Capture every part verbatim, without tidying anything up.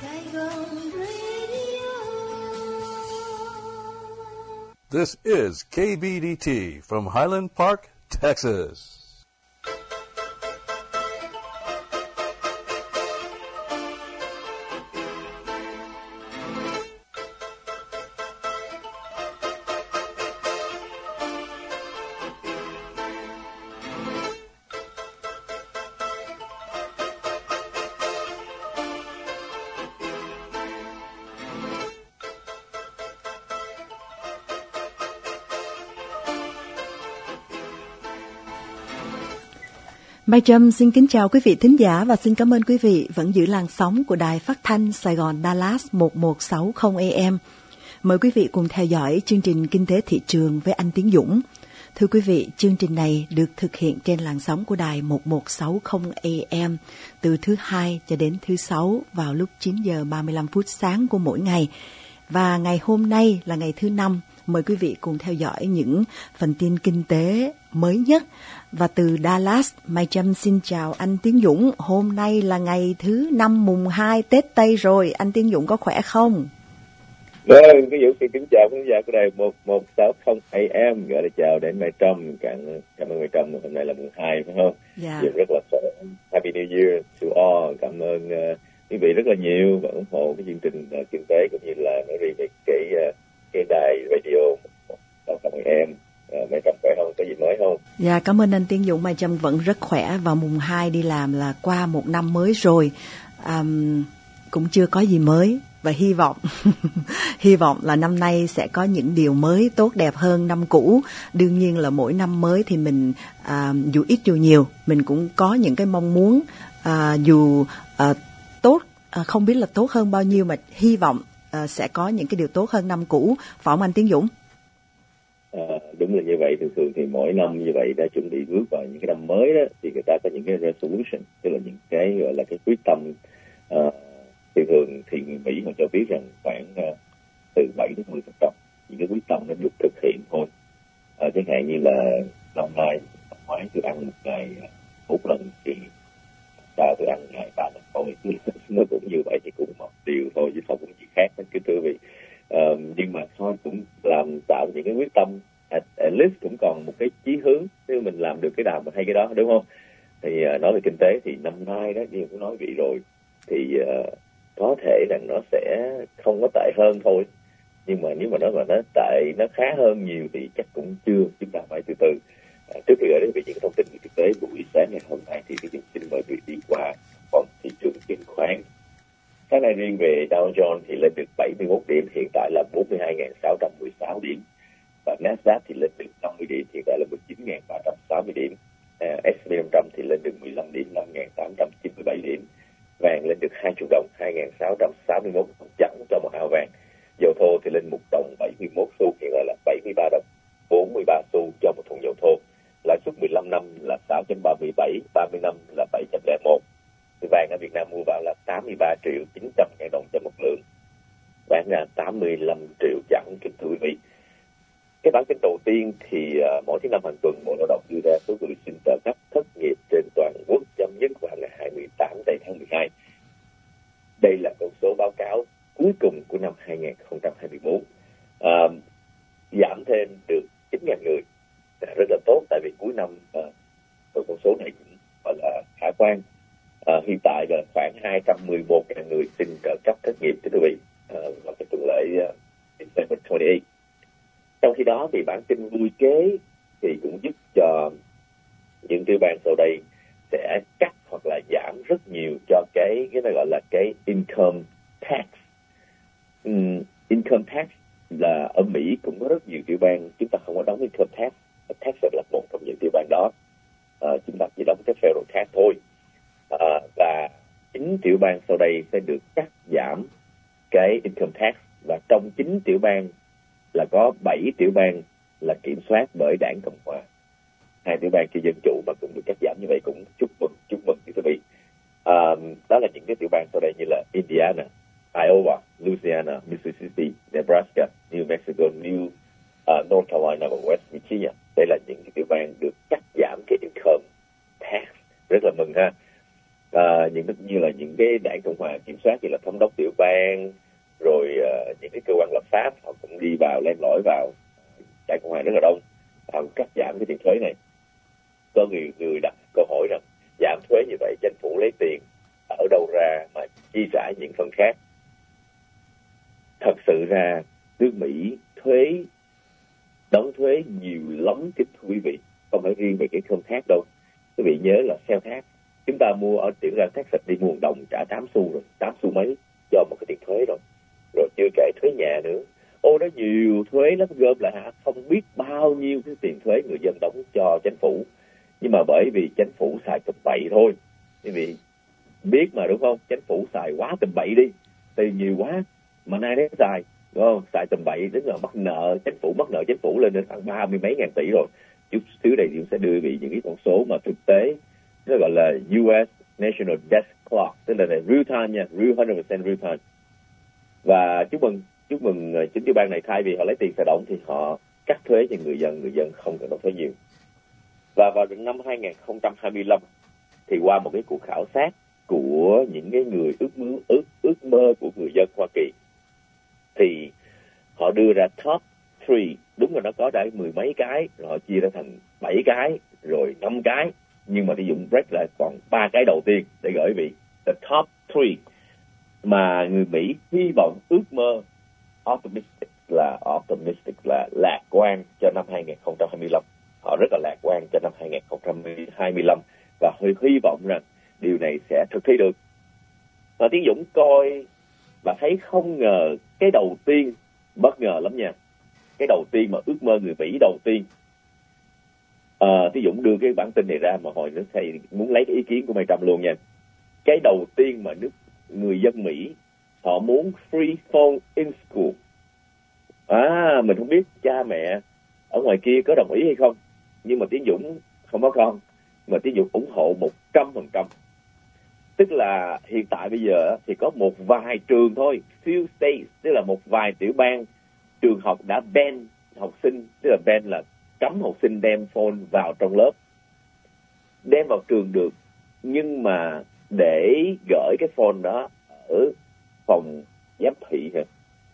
This is K B D T from Highland Park, Texas. Mai Trâm xin kính chào quý vị thính giả và xin cảm ơn quý vị vẫn giữ làn sóng của Đài Phát thanh Sài Gòn Dallas một một sáu không A M. Mời quý vị cùng theo dõi chương trình Kinh tế thị trường với anh Tiến Dũng. Thưa quý vị, chương trình này được thực hiện trên làn sóng của Đài một một sáu không A M từ thứ hai cho đến thứ sáu vào lúc chín giờ ba mươi lăm phút sáng của mỗi ngày. Và ngày hôm nay là ngày thứ năm. Mời quý vị cùng theo dõi những phần tin kinh tế mới nhất. Và từ Dallas, Mai Trâm xin chào anh Tiến Dũng. Hôm nay là ngày thứ năm mùng hai Tết Tây rồi. Anh Tiến Dũng có khỏe không? Vâng, cái Dũng xin kính chào khán giả của đài một một sáu không A M. Gọi là chào đến Mai Trâm. Cảm, cảm ơn Mai Trâm. Hôm nay là mùng hai phải không? Dạ. Dũng rất là khỏe. Happy New Year to all. Cảm ơn uh, quý vị rất là nhiều và ủng hộ cái chương trình uh, kinh tế cũng như là nói riêng về cái uh, cái đài radio một sáu không A M. Uh, Mai Trâm khỏe không? Có gì mới không? Dạ, cảm ơn anh Tiến Dũng. Mai Trâm vẫn rất khỏe và mùng hai đi làm là qua một năm mới rồi. Um, cũng chưa có gì mới và hy vọng hy vọng là năm nay sẽ có những điều mới tốt đẹp hơn năm cũ. Đương nhiên là mỗi năm mới thì mình uh, dù ít dù nhiều mình cũng có những cái mong muốn uh, dù uh, tốt uh, không biết là tốt hơn bao nhiêu mà hy vọng uh, sẽ có những cái điều tốt hơn năm cũ. Phải không anh Tiến Dũng? À, đúng là như vậy. Thường thường thì mỗi năm như vậy đã chuẩn bị bước vào những cái năm mới đó thì người ta có những cái resolution, tức là những cái gọi là cái quyết tâm. Uh, thường thường thì người Mỹ họ cho biết rằng khoảng uh, từ bảy đến mười phần trăm những cái quyết tâm nó được thực hiện thôi. Uh, chẳng hạn như là năm nay năm ngoái tôi ăn một ngày một lần thì sao tôi ăn ngày ba lần thôi. Nó cũng như vậy thì cũng một điều thôi chứ không có gì khác hết cái thưa vị. Uh, nhưng mà thôi cũng làm tạo những cái quyết tâm, at, at least cũng còn một cái chí hướng nếu mình làm được cái nào mà hay cái đó, đúng không? Thì uh, nói về kinh tế thì năm nay đó như cũng nói vị rồi thì uh, có thể rằng nó sẽ không có tệ hơn thôi, nhưng mà nếu mà nó mà nó tệ nó khá hơn nhiều thì chắc cũng chưa, chúng ta phải từ từ. Uh, trước khi gửi đến về những thông tin về kinh tế buổi sáng ngày hôm nay thì tôi xin mời quý vị đi qua phần thị trường chứng khoán. Sáng nay riêng về Dow Jones thì lên được bảy mươi mốt điểm, hiện tại là bốn mươi hai nghìn sáu trăm mười sáu điểm. Và Nasdaq thì lên được năm mươi điểm, hiện tại là mười chín nghìn ba trăm sáu mươi điểm. Uh, S and P năm trăm thì lên được mười lăm điểm, năm nghìn tám trăm chín mươi bảy điểm. Vàng lên được hai triệu đồng, hai nghìn sáu trăm sáu mươi mốt chẵn cho một ao vàng. Dầu thô thì lên một đồng bảy mươi mốt xu, hiện tại là bảy mươi ba đồng bốn mươi ba xu cho một thùng dầu thô. Lãi suất mười lăm năm là sáu chấm ba mươi bảy, ba mươi năm là bảy chấm lẻ một. Vàng ở Việt Nam mua vào là tám mươi ba triệu chín trăm ngàn đồng cho một lượng, bán ra tám mươi lăm triệu chẵn. Kính thưa quý vị, cái bản tin đầu tiên thì uh, mỗi thứ năm hàng tuần Bộ Lao động đưa ra số người xin trợ cấp thất nghiệp trên toàn quốc chấm dứt vào ngày hai mươi tám tây tháng mười hai. Đây là con số báo cáo cuối cùng của năm hai nghìn không trăm hai mươi mốt, uh, giảm thêm được chín nghìn người, rất là tốt tại vì cuối năm uh, con số này cũng gọi là khả quan. Uh, hiện tại là khoảng hai trăm mười một nghìn người xin trợ cấp thất nghiệp, thưa quý vị, uh, vào cái tuần lễ uh, December hai mươi tám. Trong khi đó thì bản tin vui kế thì cũng giúp cho những tiểu bang sau đây sẽ cắt hoặc là giảm rất nhiều cho cái cái này gọi là cái income tax. Um, income tax là ở Mỹ cũng có rất nhiều tiểu bang chúng ta không có đóng income tax. Texas là một trong những tiểu bang đó, uh, chúng ta chỉ đóng cái federal tax thôi. Uh, và chín tiểu bang sau đây sẽ được cắt giảm cái income tax, và trong chín tiểu bang là có bảy tiểu bang là kiểm soát bởi đảng Cộng hòa, hai tiểu bang kia dân chủ mà cũng được cắt giảm như vậy, cũng chúc mừng chúc mừng quý vị. Uh, đó là những cái tiểu bang sau đây như là Indiana, Iowa, Louisiana, Mississippi, Nebraska, New Mexico, New uh, North Carolina và West Virginia. Đây là những cái tiểu bang được cắt giảm cái income tax, rất là mừng ha. Uh, những như là những cái đảng Cộng hòa kiểm soát như là thống đốc tiểu bang, rồi uh, những cái cơ quan lập pháp họ cũng đi vào len lỏi vào tại Cộng hòa rất là đông, họ cắt giảm cái tiền thuế này. Có người người đặt câu hỏi rằng giảm thuế như vậy chính phủ lấy tiền ở đâu ra mà chi trả những phần khác. Thật sự ra nước Mỹ thuế đóng thuế nhiều lắm kính thưa quý vị, không phải riêng về cái khung thác đâu. Quý vị nhớ là sale tax, chúng ta mua ở tiểu ra Texas đi mua một đồng trả tám xu rồi, tám xu mấy cho một cái tiền thuế rồi. Rồi chưa kể thuế nhà nữa. Ô, nó nhiều thuế lắm, gom lại hả, không biết bao nhiêu cái tiền thuế người dân đóng cho chính phủ. Nhưng mà bởi vì chính phủ xài tầm bậy thôi. Quý vị biết mà đúng không? Chính phủ xài quá tầm bậy đi, tiền nhiều quá mà nay đấy xài, đúng không? Xài tầm bậy đến là mắc nợ chính phủ, mắc nợ chính phủ lên đến khoảng ba mươi mấy ngàn tỷ rồi. Chút xíu đây thì sẽ đưa vị những cái con số mà thực tế nó gọi là u ét National Debt Clock, tức là real time nha, real one hundred percent real time. Và chúc mừng chúc mừng chính tiểu bang này, thay vì họ lấy tiền xài động thì họ cắt thuế cho người dân, người dân không cần đóng thuế nhiều. Và vào năm hai không hai lăm thì qua một cái cuộc khảo sát của những cái người ước mơ ước ước mơ của người dân Hoa Kỳ thì họ đưa ra top ba, đúng là nó có đã mười mấy cái, rồi họ chia ra thành bảy cái, rồi năm cái, nhưng mà thì dùng break lại còn ba cái đầu tiên để gửi vị the top ba mà người Mỹ hy vọng ước mơ optimistic là optimistic là lạc quan cho năm hai không hai lăm. Họ rất là lạc quan cho năm hai không hai lăm và hơi hy vọng rằng điều này sẽ thực thi được. Và Tiến Dũng coi và thấy không ngờ cái đầu tiên bất ngờ lắm nha. Cái đầu tiên mà ước mơ người Mỹ đầu tiên, à, Tiến Dũng đưa cái bản tin này ra mà hồi nước thầy muốn lấy cái ý kiến của Mai Trâm luôn nha. Cái đầu tiên mà nước người dân Mỹ họ muốn free phone in school. À, mình không biết cha mẹ ở ngoài kia có đồng ý hay không, nhưng mà Tiến Dũng không có con, mà Tiến Dũng ủng hộ một trăm phần trăm. Tức là hiện tại bây giờ thì có một vài trường thôi, few states, tức là một vài tiểu bang, trường học đã ban học sinh, tức là ban là cấm học sinh đem phone vào trong lớp. Đem vào trường được, nhưng mà để gửi cái phone đó ở phòng giám thị hả?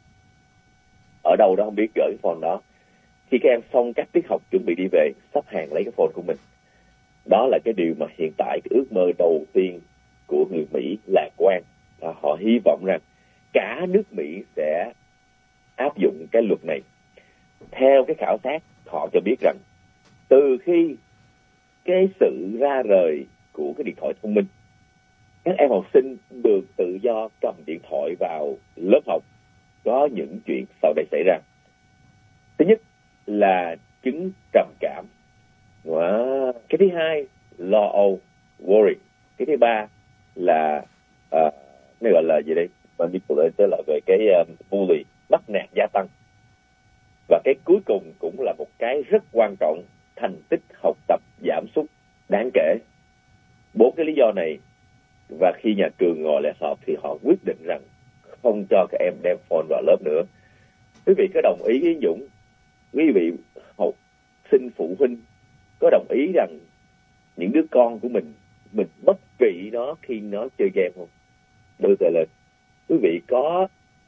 Ở đâu đó không biết, gửi cái phone đó. Khi các em xong các tiết học chuẩn bị đi về, sắp hàng lấy cái phone của mình. Đó là cái điều mà hiện tại cái ước mơ đầu tiên của người Mỹ lạc quan. Và họ hy vọng rằng cả nước Mỹ sẽ áp dụng cái luật này. Theo cái khảo sát, họ cho biết rằng từ khi cái sự ra rời của cái điện thoại thông minh, các em học sinh được tự do cầm điện thoại vào lớp học, có những chuyện sau đây xảy ra. Thứ nhất là chứng trầm cảm. Wow. Cái thứ hai, lo âu, worry. Cái thứ ba là uh, nó gọi là gì đây? Manipulator, là về cái um, bully, bắt nạt gia tăng. Và cái cuối cùng cũng là một cái rất quan trọng, thành tích học tập giảm sút đáng kể. Bốn cái lý do này, và khi nhà trường ngồi lại họp thì họ quyết định rằng không cho các em đem phone vào lớp nữa. Quý vị có đồng ý với Dũng? Quý vị học sinh phụ huynh có đồng ý rằng những đứa con của mình, mình bất kỵ nó khi nó chơi game không? Đưa tay lên. Quý vị có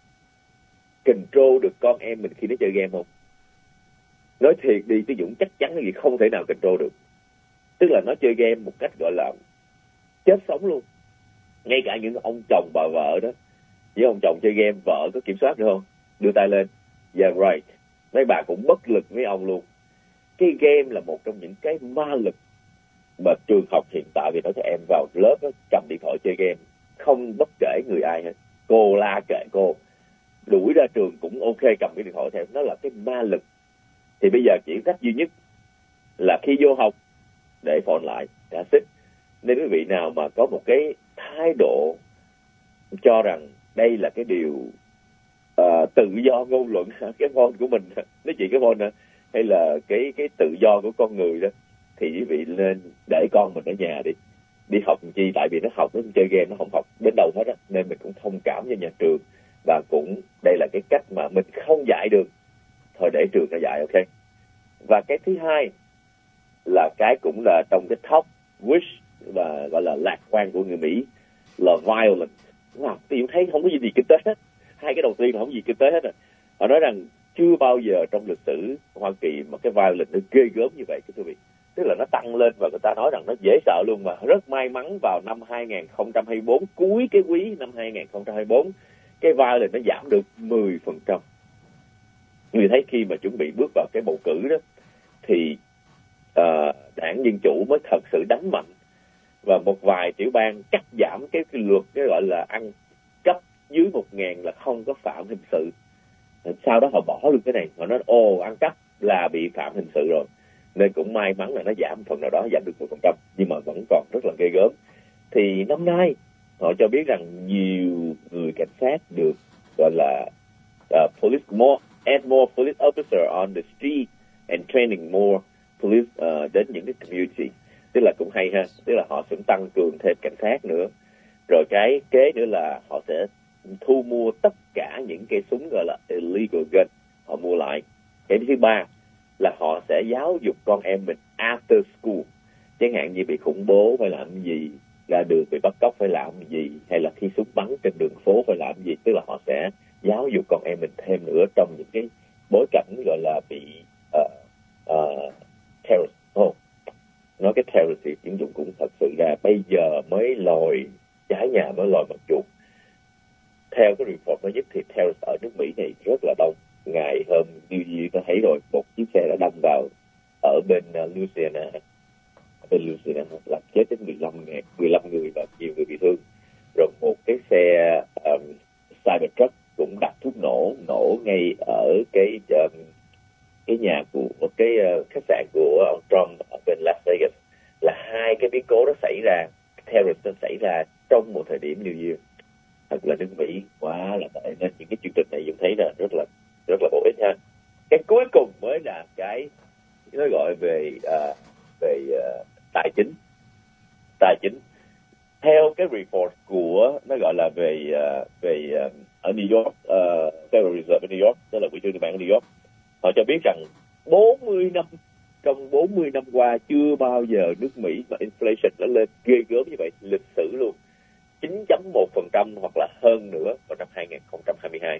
control được con em mình khi nó chơi game không? Nói thiệt đi, cái Dũng chắc chắn là gì không thể nào control được. Tức là nó chơi game một cách gọi là chết sống luôn. Ngay cả những ông chồng bà vợ đó, với ông chồng chơi game, vợ có kiểm soát được không? Đưa tay lên. Yeah, right. Mấy bà cũng bất lực với ông luôn. Cái game là một trong những cái ma lực mà trường học hiện tại vì nói cho em vào lớp đó, cầm điện thoại chơi game, không bất kể người ai hết. Cô la kệ cô, đuổi ra trường cũng ok, cầm cái điện thoại theo. Nó là cái ma lực. Thì bây giờ chỉ cách duy nhất là khi vô học để phone lại, đã xích. Nên quý vị nào mà có một cái thái độ cho rằng đây là cái điều uh, tự do ngôn luận, cái phone của mình, nói chuyện cái phone hay là cái cái tự do của con người đó, thì quý vị nên để con mình ở nhà đi, đi học chi, tại vì nó học, nó chơi game, nó không học đến đâu hết á. Nên mình cũng thông cảm cho nhà trường, và cũng đây là cái cách mà mình không dạy được, thôi để trường nó dạy, ok. Và cái thứ hai là cái cũng là trong cái top wish và gọi là lạc quan của người Mỹ là violence. wow, tôi cũng thấy không có gì kinh tế hết. Hai cái đầu tiên là không có gì kinh tế hết rồi. Họ nói rằng chưa bao giờ trong lịch sử Hoa Kỳ mà cái violence nó ghê gớm như vậy, thưa quý vị. Tức là nó tăng lên và người ta nói rằng nó dễ sợ luôn. Mà rất may mắn vào năm hai không hai tư, cuối cái quý năm hai không hai tư, cái violence nó giảm được mười phần trăm. Người thấy khi mà chuẩn bị bước vào cái bầu cử đó thì uh, đảng Dân Chủ mới thật sự đánh mạnh, và một vài tiểu bang cắt giảm cái, cái luật cái gọi là ăn cắp dưới một ngàn là không có phạm hình sự. Sau đó họ bỏ luôn cái này, họ nói ồ ăn cắp là bị phạm hình sự rồi, nên cũng may mắn là nó giảm phần nào đó, giảm được mười phần trăm, nhưng mà vẫn còn rất là ghê gớm. Thì năm nay họ cho biết rằng nhiều người cảnh sát được gọi là uh, police more add more police officer on the street and training more police uh, đến những cái community, tức là cũng hay ha, tức là họ sẽ tăng cường thêm cảnh sát nữa. Rồi cái kế nữa là họ sẽ thu mua tất cả những cái súng gọi là illegal gun, họ mua lại. Cái thứ ba là họ sẽ giáo dục con em mình after school, chẳng hạn như bị khủng bố phải làm gì, ra đường bị bắt cóc phải làm gì, hay là khi súng bắn trên đường phố phải làm gì. Tức là họ sẽ giáo dục con em mình thêm nữa trong những cái bối cảnh gọi là bị uh, uh, terrorist. Oh, nói cái terrorist thì tiếng Trung cũng thật sự ra bây giờ mới lòi trái nhà mới lòi mặt chuột. Theo cái report mới nhất thì terrorist ở nước Mỹ này rất là đông. Ngày hôm New Year ta thấy rồi, một chiếc xe đã đâm vào ở bên uh, Louisiana, bên Louisiana làm chết đến mười lăm người và nhiều người bị thương. Rồi một cái xe um, Cybertruck cũng đặt thuốc nổ nổ ngay ở cái um, cái nhà của một cái uh, khách sạn của ông Trump ở bên Las Vegas. Là hai cái biến cố đó xảy ra, terrorist nó xảy ra trong một thời điểm New Year. Thật là nước Mỹ quá là tệ, nên những cái chương trình này chúng thấy là rất là rất là bổ ích ha. Cái cuối cùng mới là cái nó gọi về uh, về uh, tài chính. Tài chính theo cái report của nó gọi là về uh, về uh, ở New York, uh, Federal Reserve ở New York, tức là quỹ trung ương bang ở New York, họ cho biết rằng bốn mươi năm trong bốn mươi năm qua chưa bao giờ nước Mỹ mà inflation nó lên ghê gớm như vậy, lịch sử luôn, chín phẩy một phần trăm hoặc là hơn nữa vào năm hai không hai hai.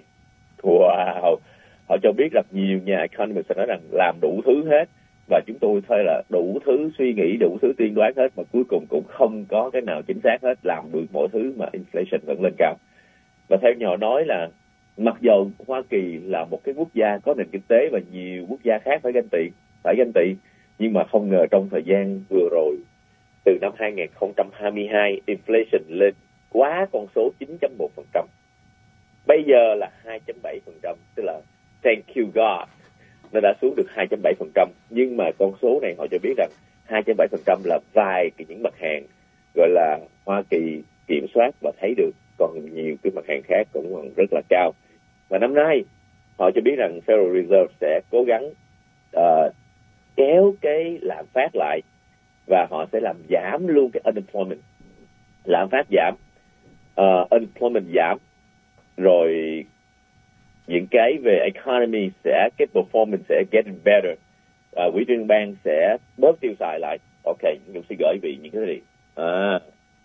Wow! Họ cho biết rằng nhiều nhà economist nói rằng làm đủ thứ hết, và chúng tôi thấy là đủ thứ suy nghĩ, đủ thứ tiên đoán hết, mà cuối cùng cũng không có cái nào chính xác hết, làm được mọi thứ mà inflation vẫn lên cao. Và theo như họ nói là mặc dù Hoa Kỳ là một cái quốc gia có nền kinh tế và nhiều quốc gia khác phải ganh tị, phải ganh tị, nhưng mà không ngờ trong thời gian vừa rồi, từ năm hai không hai hai, inflation lên quá con số chín phẩy một phần trăm. Bây giờ là hai phẩy bảy phần trăm, tức là thank you God, nó đã xuống được hai phẩy bảy phần trăm. Nhưng mà con số này họ cho biết rằng hai phẩy bảy phần trăm là vài cái những mặt hàng gọi là Hoa Kỳ kiểm soát và thấy được, còn nhiều cái mặt hàng khác cũng còn rất là cao. Và năm nay họ cho biết rằng Federal Reserve sẽ cố gắng uh, kéo cái lạm phát lại, và họ sẽ làm giảm luôn cái unemployment, lạm phát giảm, uh, unemployment giảm, rồi những cái về economy sẽ, cái performance sẽ getting better. Uh, quỹ trung ương bang sẽ bớt tiêu xài lại. Ok, chúng xin gửi vị những cái gì. À,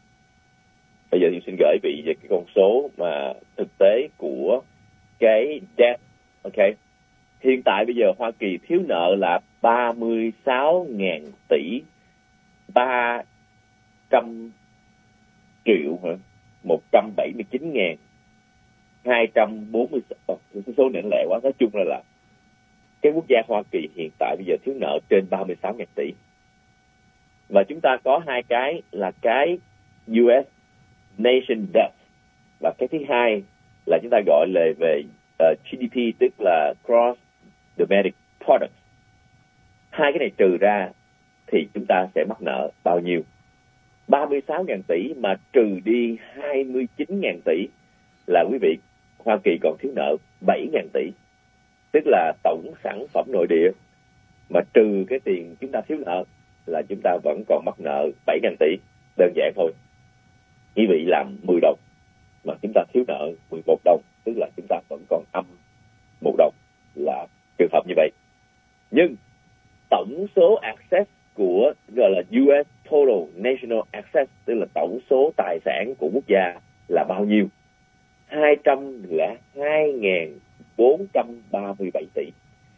bây giờ tôi xin gửi vị về cái con số mà thực tế của cái debt. Ok, hiện tại bây giờ Hoa Kỳ thiếu nợ là ba mươi sáu nghìn tỷ, ba trăm triệu hả? một trăm bảy mươi chín nghìn hai trăm bốn mươi, oh, số này lẻ quá. Nói chung là là cái quốc gia Hoa Kỳ hiện tại bây giờ thiếu nợ trên ba mươi sáu nghìn tỷ. Và chúng ta có hai cái là cái u ét nation debt, và cái thứ hai là chúng ta gọi là về uh, giê đê pê, tức là gross domestic product. Hai cái này trừ ra thì chúng ta sẽ mắc nợ bao nhiêu? ba mươi sáu nghìn tỷ mà trừ đi hai mươi chín nghìn tỷ là quý vị, Hoa Kỳ còn thiếu nợ bảy nghìn tỷ. Tức là tổng sản phẩm nội địa mà trừ cái tiền chúng ta thiếu nợ là chúng ta vẫn còn mắc nợ bảy nghìn tỷ. Đơn giản thôi. Quý vị làm mười đồng mà chúng ta thiếu nợ mười một đồng, tức là chúng ta vẫn còn âm một đồng, là trường hợp như vậy. Nhưng tổng số access của gọi là u ét Total National Access, tức là tổng số tài sản của quốc gia là bao nhiêu, hai trăm lẻ hai nghìn bốn trăm ba mươi bảy tỷ.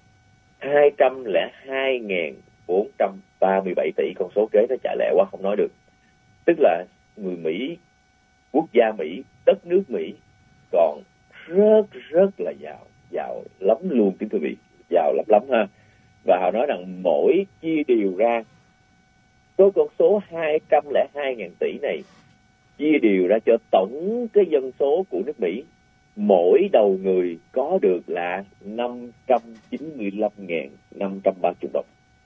hai trăm lẻ hai nghìn bốn trăm ba mươi bảy tỷ, con số kế nó chạy lẹ quá không nói được. Tức là người Mỹ, quốc gia Mỹ, đất nước Mỹ còn rất rất là giàu, giàu lắm luôn kính thưa quý vị, giàu lắm lắm ha. Và họ nói rằng mỗi chia đều ra số con số hai trăm lẻ hai nghìn tỷ này chia đều ra cho tổng cái dân số của nước Mỹ, mỗi đầu người có được là năm trăm chín mươi lăm nghìn năm trăm ba mươi đồng.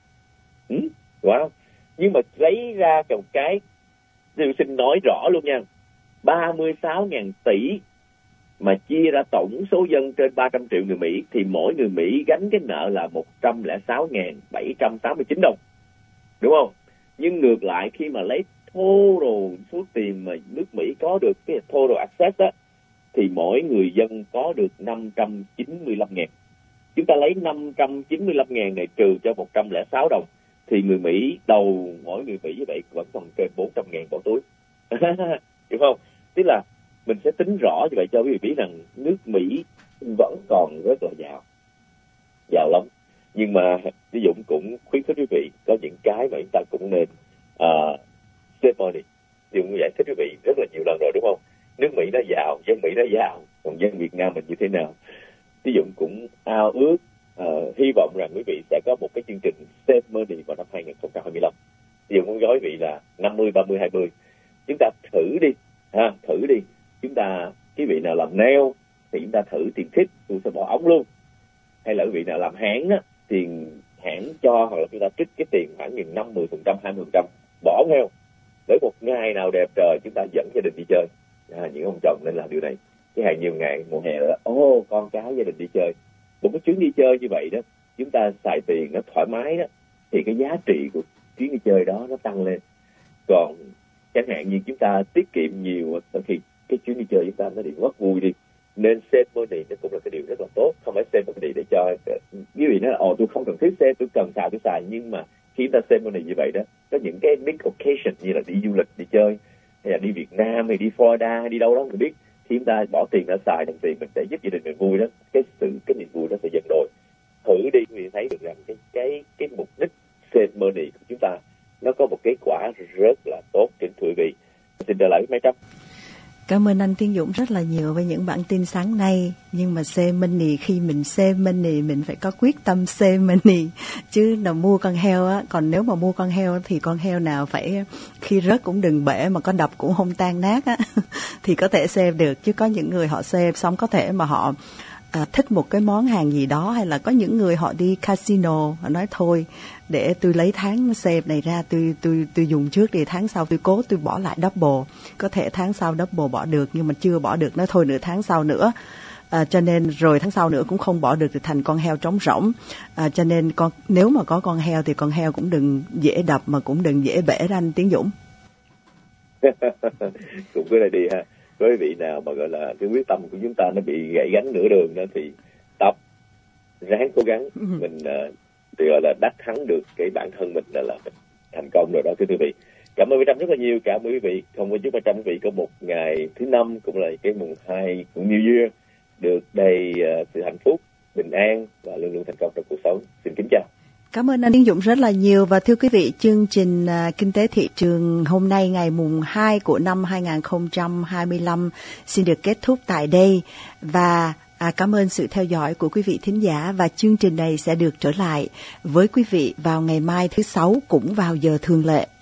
Ừ, wow. Nhưng mà lấy ra một cái, tôi xin nói rõ luôn nha, ba mươi sáu nghìn tỷ mà chia ra tổng số dân trên ba trăm triệu người Mỹ thì mỗi người Mỹ gánh cái nợ là một trăm lẻ sáu nghìn bảy trăm tám mươi chín đồng. Đúng không? Nhưng ngược lại khi mà lấy total số tiền mà nước Mỹ có được, cái total access đó, thì mỗi người dân có được năm trăm chín mươi lăm nghìn. Chúng ta lấy năm trăm chín mươi lăm nghìn này trừ cho một trăm lẻ sáu đồng thì người Mỹ đầu mỗi người Mỹ như vậy vẫn còn trên bốn trăm nghìn bỏ túi. Hiểu không? Tức là mình sẽ tính rõ như vậy cho quý vị biết rằng nước Mỹ vẫn còn rất là giàu, giàu lắm. Nhưng mà ví dụ cũng khuyến khích quý vị có những cái mà chúng ta cũng nên uh, save money. Ví dụ như giải thích quý vị rất là nhiều lần rồi đúng không? Nước Mỹ nó giàu, dân Mỹ nó giàu, còn dân Việt Nam mình như thế nào? Ví dụ cũng ao ước, uh, hy vọng rằng quý vị sẽ có một cái chương trình save money vào năm hai không hai lăm. Ví dụ muốn nói quý vị là năm mươi, ba mươi, hai mươi. Chúng ta thử đi, ha, thử đi. Chúng ta, quý vị nào làm nail thì chúng ta thử tiền tip, tôi sẽ bỏ ống luôn. Hay là quý vị nào làm hãng á, tiền hãng cho, hoặc là chúng ta trích cái tiền khoảng gần năm mươi phần trăm, hai mươi phần trăm bỏ ống heo. Để một ngày nào đẹp trời chúng ta dẫn gia đình đi chơi. À, những ông chồng nên làm điều này. Cái hàng nhiều ngày mùa hè đó, ô oh, con cái gia đình đi chơi. Một cái chuyến đi chơi như vậy đó, chúng ta xài tiền nó thoải mái đó, thì cái giá trị của chuyến đi chơi đó nó tăng lên. Còn chẳng hạn như chúng ta tiết kiệm nhiều thì cái chuyến đi chơi chúng ta nó bị mất vui đi. Nên save money nó cũng là cái điều rất là tốt. Không phải save money để cho quý vị nói là ồ tôi không cần thiết save, tôi cần xài tôi xài. Nhưng mà khi chúng ta save money như vậy đó, có những cái big occasion như là đi du lịch, đi chơi, hay là đi Việt Nam, hay đi Florida, hay đi đâu đó mình biết, khi chúng ta bỏ tiền ra xài đồng tiền mình sẽ giúp gia đình mình vui đó, cái sự cái niềm vui đó sẽ dần đổi. Thử đi quý vị thấy được rằng cái cái cái mục đích save money của chúng ta nó có một kết quả rất là tốt trên quý vị. Xin trở lại với Mai Trâm. Cảm ơn anh Tiến Dũng rất là nhiều với những bản tin sáng nay. Nhưng mà save money, khi mình save money mình phải có quyết tâm save money. Chứ nào mua con heo á, còn nếu mà mua con heo thì con heo nào phải khi rớt cũng đừng bể mà có đập cũng không tan nát á thì có thể save được. Chứ có những người họ save xong có thể mà họ à, thích một cái món hàng gì đó, hay là có những người họ đi casino, họ nói thôi để tôi lấy tháng save này ra, tôi tôi tôi dùng trước thì tháng sau tôi cố tôi bỏ lại double. Có thể tháng sau double bỏ được nhưng mà chưa bỏ được, nói thôi nửa tháng sau nữa. À, cho nên rồi tháng sau nữa cũng không bỏ được thì thành con heo trống rỗng. À, cho nên con nếu mà có con heo thì con heo cũng đừng dễ đập mà cũng đừng dễ bể ra anh Tiến Dũng. Cũng cái này đi ha. Với vị nào mà gọi là cái quyết tâm của chúng ta nó bị gãy gánh nửa đường đó thì tập ráng cố gắng mình uh, thì gọi là đắc thắng được cái bản thân mình là, là mình thành công rồi đó thưa quý vị. Cảm ơn quý Trâm rất là nhiều, cảm ơn quý vị. Không có chúc quý Trâm quý vị có một ngày thứ năm cũng là cái mùng hai cũng New Year được đầy uh, sự hạnh phúc, bình an và luôn luôn thành công trong cuộc sống. Xin kính chào. Cảm ơn anh Tiến Dũng rất là nhiều. Và thưa quý vị, chương trình uh, Kinh tế thị trường hôm nay ngày mùng hai của năm hai không hai lăm xin được kết thúc tại đây. Và À, cảm ơn sự theo dõi của quý vị thính giả, và chương trình này sẽ được trở lại với quý vị vào ngày mai thứ Sáu cũng vào giờ thường lệ.